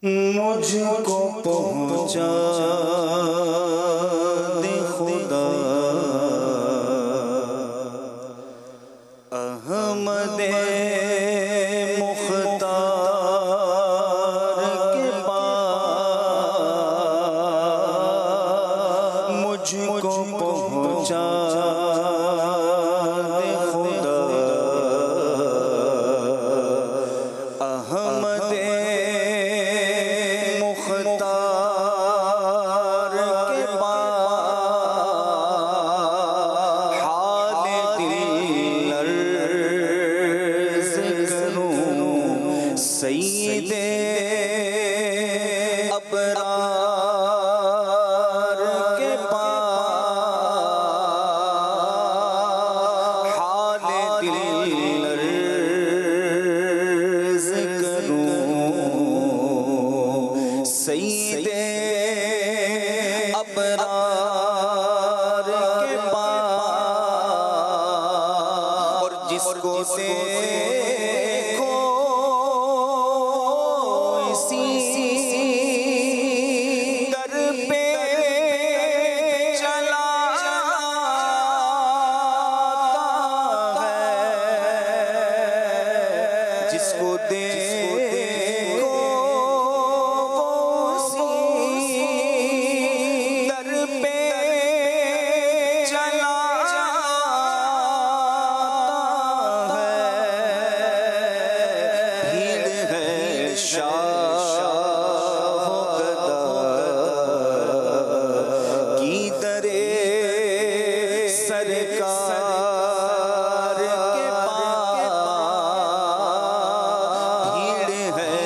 مجھ کو پہنچا دے خدا احمد مختار کے پاس مجھ کو پہنچا دے خدا احمد مختار کے پاس حال دل عرض کروں سید ابرار کے پاس حال دل عرض کروں سید ابرار کے پاس اور جس کو دیکھو اسی در پہ چلا جاتا ہے جس کو دیکھو سرکار کے پاس بھیڑ ہے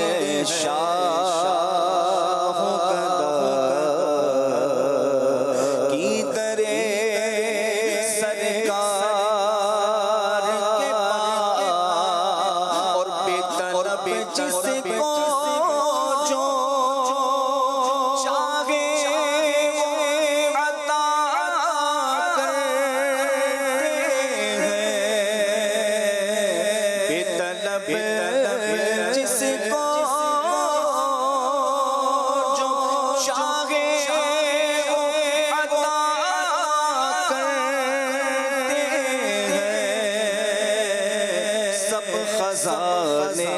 شاہ گدا کی درے سرکار کے پاس اور بے طلب جس کو جو چاہے جس کو جو چاہے عطا کرتے ہیں سب خزانے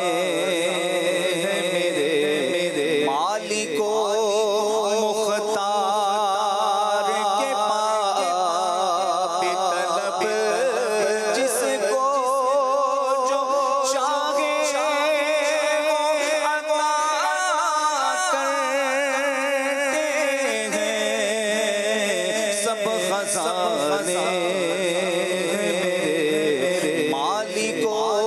میرے مالک و مختار کے پاس بے طلب جس کو خزانے مالک و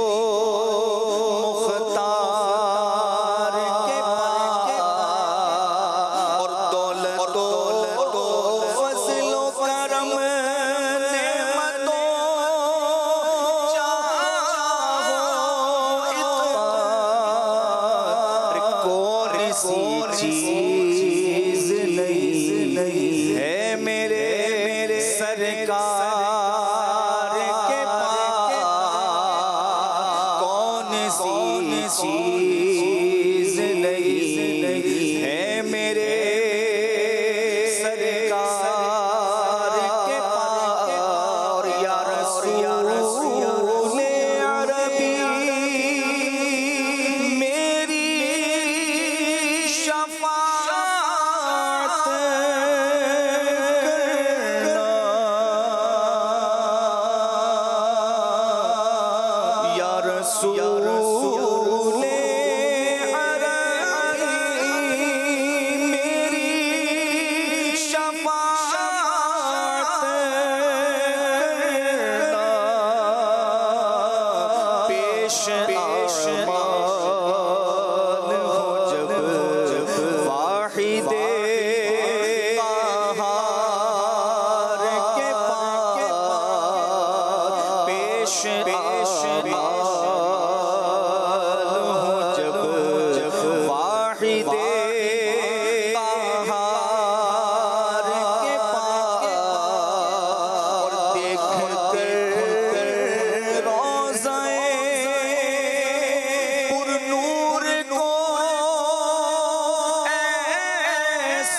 مختار کے پاس اور دولت و فضل و کرم نعمتوں چاہو اطاعت کون سی چیز نہیں ہے میرے سرکار کے پاس کون سی چیز نہیں ہے میرے سرکار کے پاس اور یا رسول عربی میری شفاعت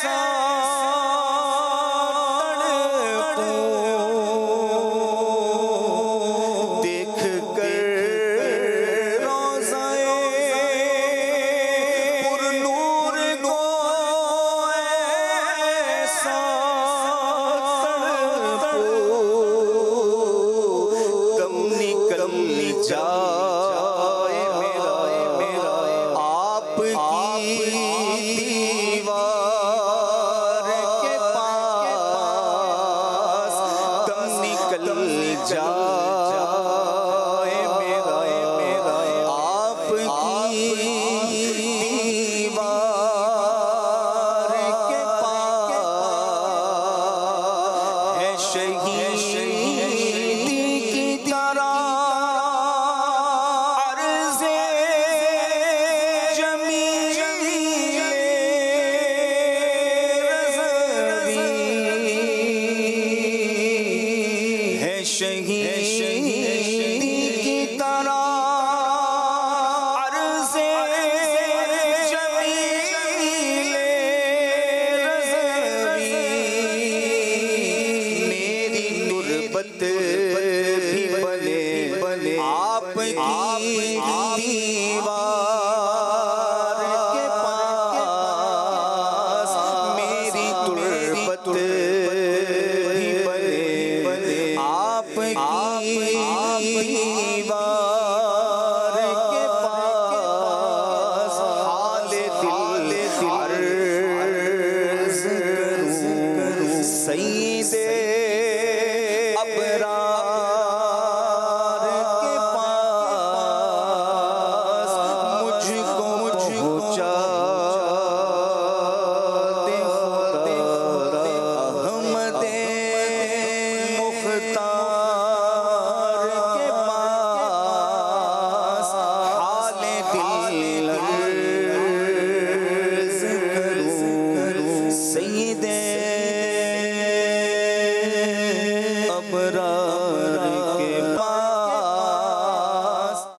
سید ابرار